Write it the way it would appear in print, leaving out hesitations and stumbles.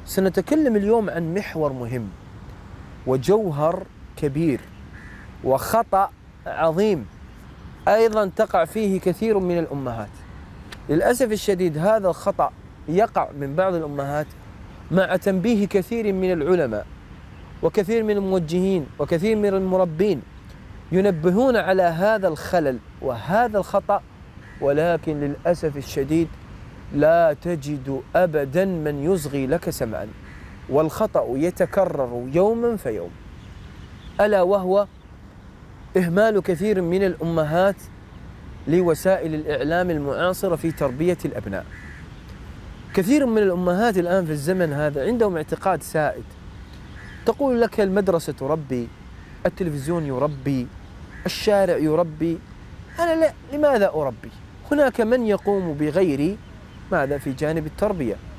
سنتكلم اليوم عن محور مهم وجوهر كبير وخطأ عظيم أيضا تقع فيه كثير من الأمهات. للأسف الشديد هذا الخطأ يقع من بعض الأمهات مع تنبيه كثير من العلماء وكثير من الموجهين وكثير من المربين ينبهون على هذا الخلل وهذا الخطأ، ولكن للأسف الشديد لا تجد أبدا من يصغي لك سمعا، والخطأ يتكرر يوما فيوم، ألا وهو إهمال كثير من الأمهات لوسائل الإعلام المعاصرة في تربية الأبناء. كثير من الأمهات الآن في الزمن هذا عندهم اعتقاد سائد، تقول لك المدرسة تربي، التلفزيون يربي، الشارع يربي، أنا لا، لماذا أربي؟ هناك من يقوم بغيري ماذا في جانب التربية.